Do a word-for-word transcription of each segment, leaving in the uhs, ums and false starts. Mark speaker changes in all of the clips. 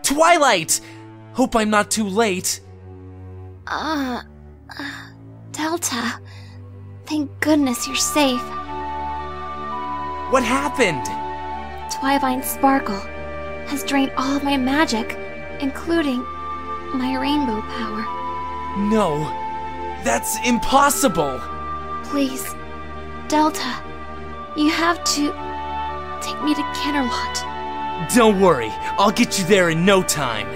Speaker 1: Twilight! Hope I'm not too late.
Speaker 2: Uh, uh, Delta. Thank goodness you're safe.
Speaker 1: What happened?
Speaker 2: Twivine Sparkle has drained all of my magic, including my rainbow power.
Speaker 1: No, that's impossible.
Speaker 2: Please, Delta, you have to take me to Canterlot.
Speaker 1: Don't worry, I'll get you there in no time.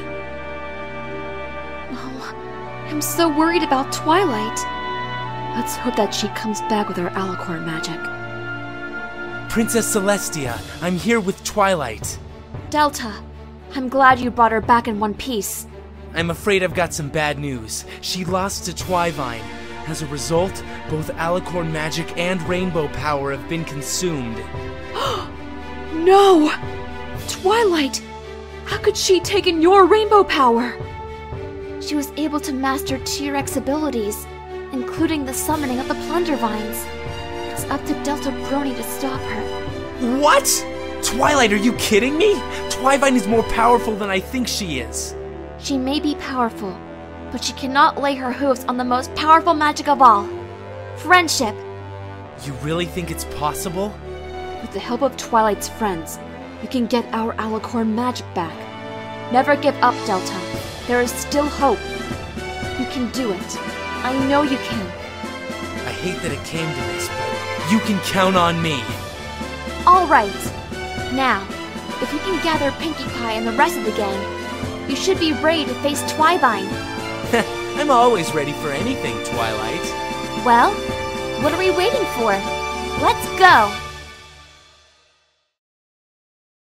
Speaker 2: Oh, I'm so worried about Twilight. Let's hope that she comes back with her alicorn magic.
Speaker 1: Princess Celestia, I'm here with Twilight.
Speaker 2: Delta, I'm glad you brought her back in one piece.
Speaker 1: I'm afraid I've got some bad news. She lost to Twivine. As a result, both alicorn magic and rainbow power have been consumed.
Speaker 2: No! Twilight! How could she take in your rainbow power? She was able to master T-Rex abilities, including the summoning of the Plundervines. It's up to Delta Brony to stop her.
Speaker 1: What? Twilight, are you kidding me? Twivine is more powerful than I think she is.
Speaker 2: She may be powerful, but she cannot lay her hooves on the most powerful magic of all. Friendship.
Speaker 1: You really think it's possible?
Speaker 2: With the help of Twilight's friends, we can get our alicorn magic back. Never give up, Delta. There is still hope. You can do it. I know you can.
Speaker 1: I hate that it came to this, but you can count on me.
Speaker 2: All right. Now, if you can gather Pinkie Pie and the rest of the gang, you should be ready to face Twivine.
Speaker 1: I'm always ready for anything, Twilight.
Speaker 2: Well, what are we waiting for? Let's go!